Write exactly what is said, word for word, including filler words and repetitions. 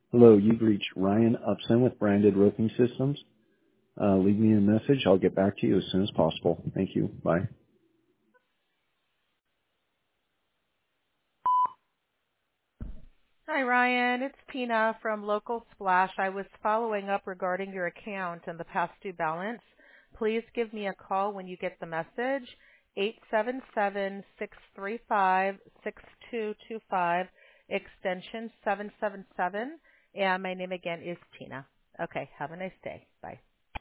Hello, you've reached Ryan Upson with Branded Roofing Systems. Uh, leave me a message. I'll get back to you as soon as possible. Thank you. Bye. Hi, Ryan. It's Tina from Local Splash. I was following up regarding your account and the past due balance. Please give me a call when you get the message, eight seven seven, six three five, six two two five, extension seven seven seven, and my name again is Tina. Okay, have a nice day. Bye.